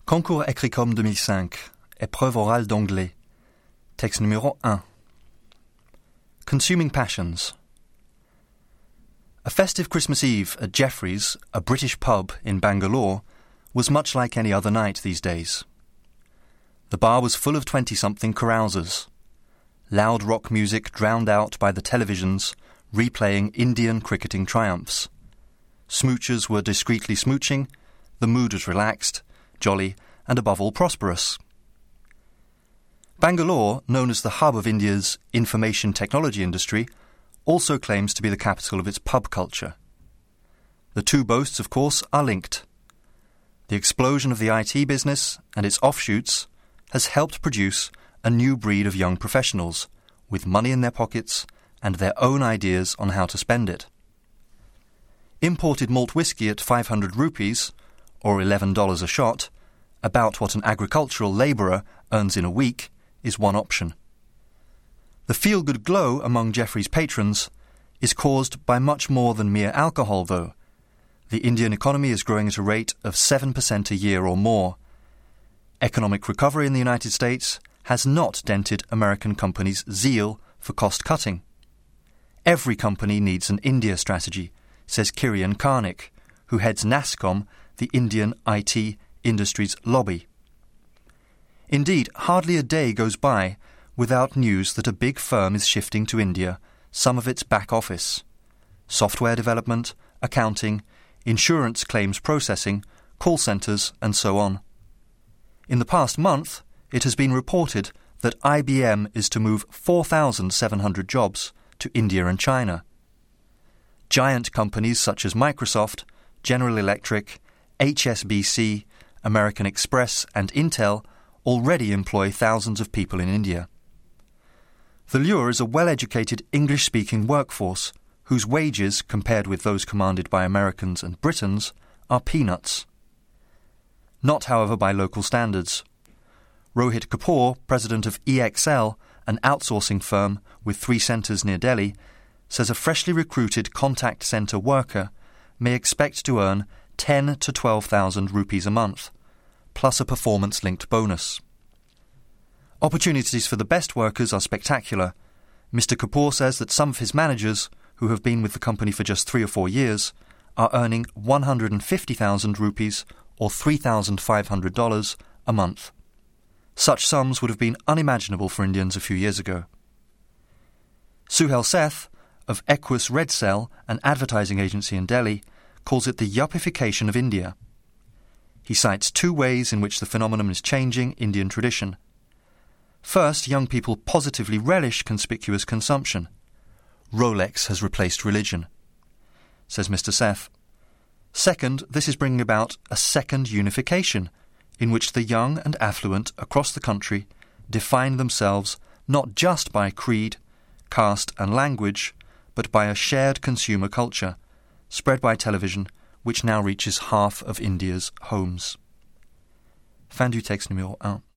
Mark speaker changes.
Speaker 1: Concours Écricom 2005. Épreuve orale d'anglais. Texte numéro 1. Consuming passions. A festive Christmas Eve at Jeffrey's, a British pub in Bangalore, was much like any other night these days. The bar was full of 20-something carousers. Loud rock music drowned out by the televisions replaying Indian cricketing triumphs. Smoochers were discreetly smooching, the mood was relaxed, jolly, and above all prosperous. Bangalore, known as the hub of India's information technology industry, also claims to be the capital of its pub culture. The two boasts, of course, are linked. The explosion of the IT business and its offshoots has helped produce a new breed of young professionals with money in their pockets and their own ideas on how to spend it. Imported malt whisky at 500 rupees, or $11 a shot, about what an agricultural labourer earns in a week, is one option. The feel-good glow among Jeffrey's patrons is caused by much more than mere alcohol, though. The Indian economy is growing at a rate of 7% a year or more. Economic recovery in the United States has not dented American companies' zeal for cost-cutting. Every company needs an India strategy, says Kirian Karnik, who heads NASSCOM, the Indian IT industry's lobby. Indeed, hardly a day goes by without news that a big firm is shifting to India some of its back office. Software development, accounting, insurance claims processing, call centres, and so on. In the past month, it has been reported that IBM is to move 4,700 jobs to India and China. Giant companies such as Microsoft, General Electric, HSBC, American Express, and Intel already employ thousands of people in India. The lure is a well-educated English-speaking workforce whose wages, compared with those commanded by Americans and Britons, are peanuts. Not, however, by local standards. Rohit Kapoor, president of EXL, an outsourcing firm with 3 centres near Delhi, says a freshly recruited contact centre worker may expect to earn 10 to 12,000 rupees a month, plus a performance-linked bonus. Opportunities for the best workers are spectacular. Mr. Kapoor says that some of his managers, who have been with the company for just 3 or 4 years, are earning 150,000 rupees or $3,500 a month. Such sums would have been unimaginable for Indians a few years ago. Suhail Seth, of Equus Red Cell, an advertising agency in Delhi, calls it the yuppification of India. He cites 2 ways in which the phenomenon is changing Indian tradition. First, young people positively relish conspicuous consumption. Rolex has replaced religion, says Mr. Seth. Second, this is bringing about a second unification, in which the young and affluent across the country define themselves not just by creed, caste and language, but by a shared consumer culture, spread by television, which now reaches half of India's homes. Fin du texte numéro 1.